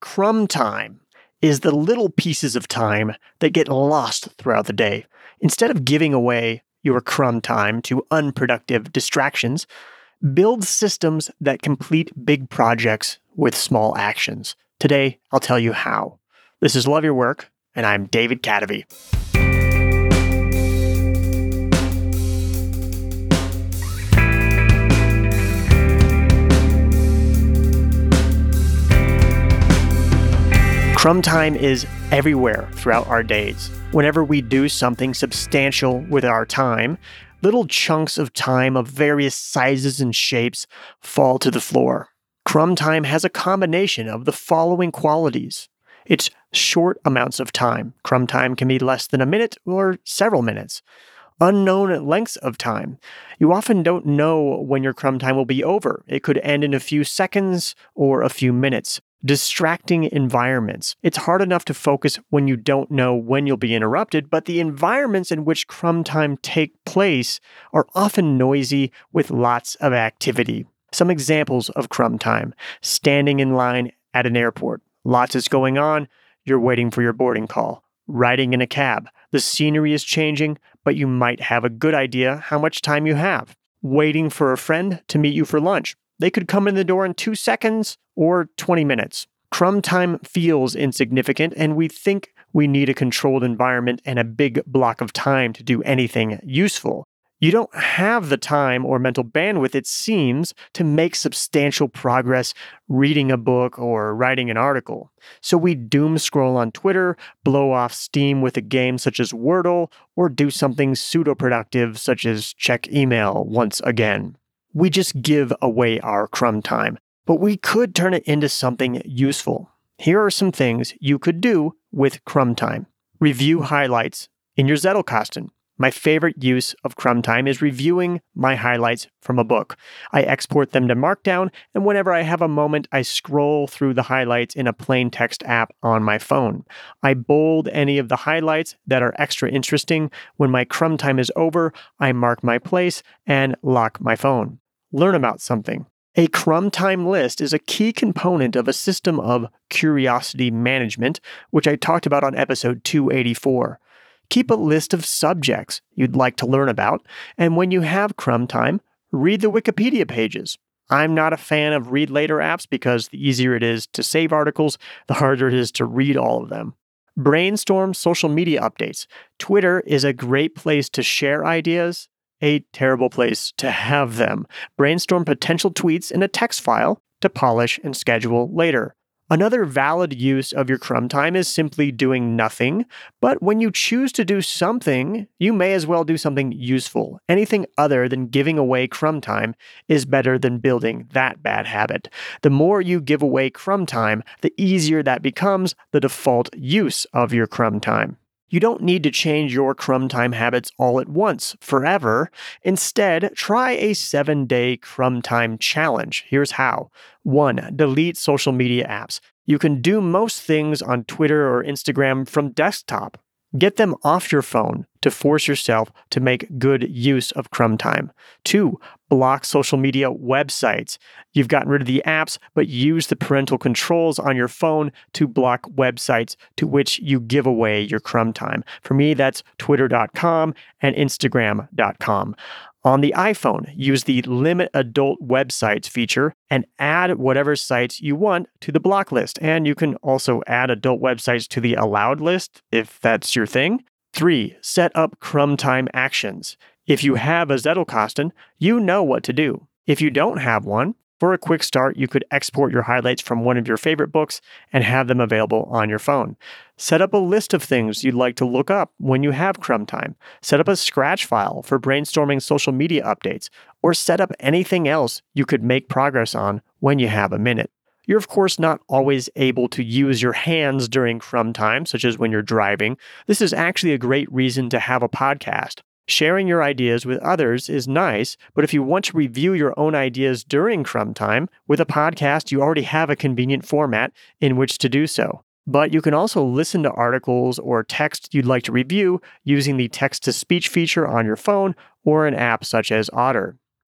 Crumb time is the little pieces of time that get lost throughout the day. Instead of giving away your crumb time to unproductive distractions, build systems that complete big projects with small actions. Today, I'll tell you how. This is Love Your Work, and I'm David Kadavy. Crumb time is everywhere throughout our days. Whenever we do something substantial with our time, little chunks of time of various sizes and shapes fall to the floor. Crumb time has a combination of the following qualities. It's short amounts of time. Crumb time can be less than a minute or several minutes. Unknown lengths of time. You often don't know when your crumb time will be over. It could end in a few seconds or a few minutes. Distracting environments. It's hard enough to focus when you don't know when you'll be interrupted, but the environments in which crumb time take place are often noisy with lots of activity. Some examples of crumb time. Standing in line at an airport. Lots is going on. You're waiting for your boarding call. Riding in a cab. The scenery is changing, but you might have a good idea how much time you have. Waiting for a friend to meet you for lunch. They could come in the door in 2 seconds or 20 minutes. Crumb time feels insignificant, and we think we need a controlled environment and a big block of time to do anything useful. You don't have the time or mental bandwidth, it seems, to make substantial progress reading a book or writing an article. So we doom scroll on Twitter, blow off steam with a game such as Wordle, or do something pseudo-productive such as check email once again. We just give away our crumb time, but we could turn it into something useful. Here are some things you could do with crumb time. Review highlights in your Zettelkasten. My favorite use of crumb time is reviewing my highlights from a book. I export them to Markdown, and whenever I have a moment, I scroll through the highlights in a plain text app on my phone. I bold any of the highlights that are extra interesting. When my crumb time is over, I mark my place and lock my phone. Learn about something. A crumb time list is a key component of a system of curiosity management, which I talked about on episode 284. Keep a list of subjects you'd like to learn about, and when you have crumb time, read the Wikipedia pages. I'm not a fan of read later apps because the easier it is to save articles, the harder it is to read all of them. Brainstorm social media updates. Twitter is a great place to share ideas, a terrible place to have them. Brainstorm potential tweets in a text file to polish and schedule later. Another valid use of your crumb time is simply doing nothing, but when you choose to do something, you may as well do something useful. Anything other than giving away crumb time is better than building that bad habit. The more you give away crumb time, the easier that becomes the default use of your crumb time. You don't need to change your crumb time habits all at once, forever. Instead, try a 7-day crumb time challenge. Here's how. 1. Delete social media apps. You can do most things on Twitter or Instagram from desktop. Get them off your phone to force yourself to make good use of crumb time. 2. Block social media websites. You've gotten rid of the apps, but use the parental controls on your phone to block websites to which you give away your crumb time. For me, that's twitter.com and instagram.com. On the iPhone, use the Limit Adult Websites feature and add whatever sites you want to the block list. And you can also add adult websites to the allowed list if that's your thing. 3. Set up crumb time actions. If you have a Zettelkasten, you know what to do. If you don't have one, for a quick start, you could export your highlights from one of your favorite books and have them available on your phone. Set up a list of things you'd like to look up when you have crumb time. Set up a scratch file for brainstorming social media updates, or set up anything else you could make progress on when you have a minute. You're of course not always able to use your hands during crumb time, such as when you're driving. This is actually a great reason to have a podcast. Sharing your ideas with others is nice, but if you want to review your own ideas during crumb time, with a podcast, you already have a convenient format in which to do so. But you can also listen to articles or text you'd like to review using the text-to-speech feature on your phone or an app such as Otter.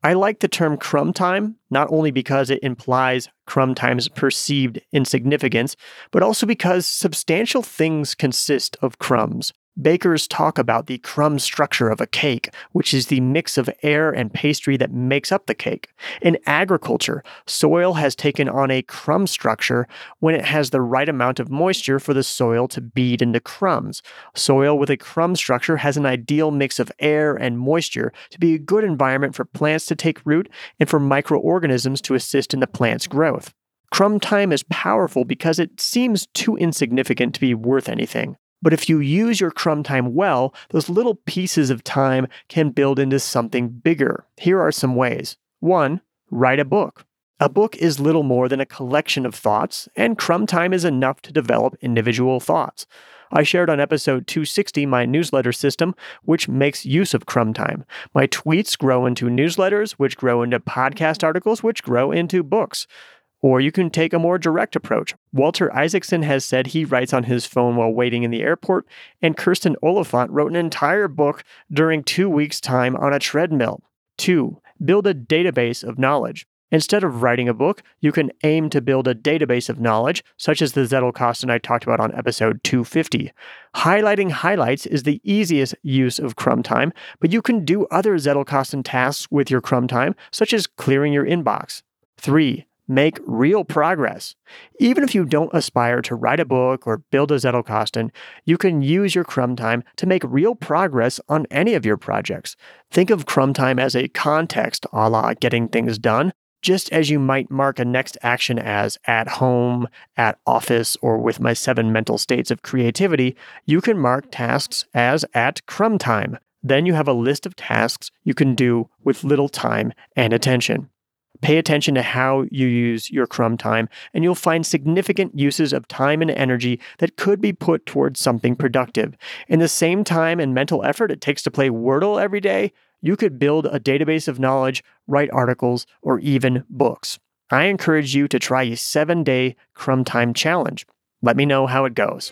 I like the term crumb time, not only because it implies crumb time's perceived insignificance, but also because substantial things consist of crumbs. Bakers talk about the crumb structure of a cake, which is the mix of air and pastry that makes up the cake. In agriculture, soil has taken on a crumb structure when it has the right amount of moisture for the soil to bead into crumbs. Soil with a crumb structure has an ideal mix of air and moisture to be a good environment for plants to take root and for microorganisms to assist in the plant's growth. Crumb time is powerful because it seems too insignificant to be worth anything. But if you use your crumb time well, those little pieces of time can build into something bigger. Here are some ways. 1. Write a book. A book is little more than a collection of thoughts, and crumb time is enough to develop individual thoughts. I shared on episode 260 my newsletter system, which makes use of crumb time. My tweets grow into newsletters, which grow into podcast articles, which grow into books. Or you can take a more direct approach. Walter Isaacson has said he writes on his phone while waiting in the airport, and Kirsten Oliphant wrote an entire book during 2 weeks' time on a treadmill. 2. Build a database of knowledge. Instead of writing a book, you can aim to build a database of knowledge, such as the Zettelkasten I talked about on episode 250. Highlighting highlights is the easiest use of crumb time, but you can do other Zettelkasten tasks with your crumb time, such as clearing your inbox. 3. Make real progress. Even if you don't aspire to write a book or build a Zettelkasten, you can use your crumb time to make real progress on any of your projects. Think of crumb time as a context, a la getting things done, just as you might mark a next action as at home, at office, or with my 7 mental states of creativity. You can mark tasks as at crumb time. Then you have a list of tasks you can do with little time and attention. Pay attention to how you use your crumb time, and you'll find significant uses of time and energy that could be put towards something productive. In the same time and mental effort it takes to play Wordle every day, you could build a database of knowledge, write articles, or even books. I encourage you to try a 7-day crumb time challenge. Let me know how it goes.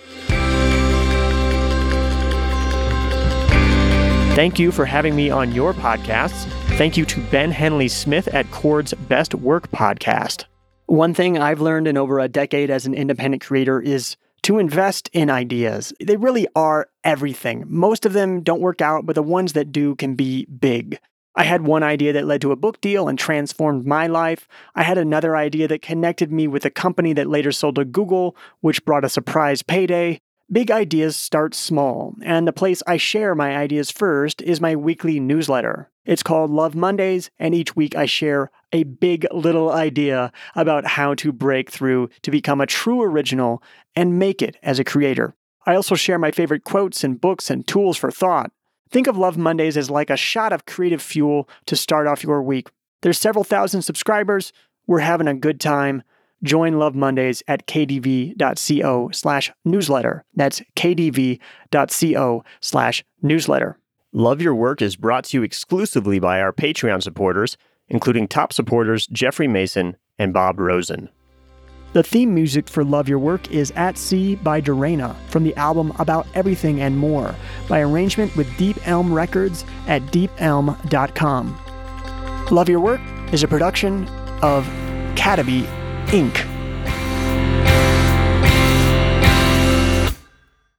Thank you for having me on your podcasts. Thank you to Ben Henley Smith at Cord's Best Work podcast. One thing I've learned in over a decade as an independent creator is to invest in ideas. They really are everything. Most of them don't work out, but the ones that do can be big. I had one idea that led to a book deal and transformed my life. I had another idea that connected me with a company that later sold to Google, which brought a surprise payday. Big ideas start small, and the place I share my ideas first is my weekly newsletter. It's called Love Mondays, and each week I share a big little idea about how to break through to become a true original and make it as a creator. I also share my favorite quotes and books and tools for thought. Think of Love Mondays as like a shot of creative fuel to start off your week. There's several thousand subscribers. We're having a good time. Join Love Mondays at kdv.co/newsletter. That's kdv.co/newsletter. Love Your Work is brought to you exclusively by our Patreon supporters, including top supporters Jeffrey Mason and Bob Rosen. The theme music for Love Your Work is At Sea by Dorena from the album About Everything and More by arrangement with Deep Elm Records at deepelm.com. Love Your Work is a production of Cataby Inc.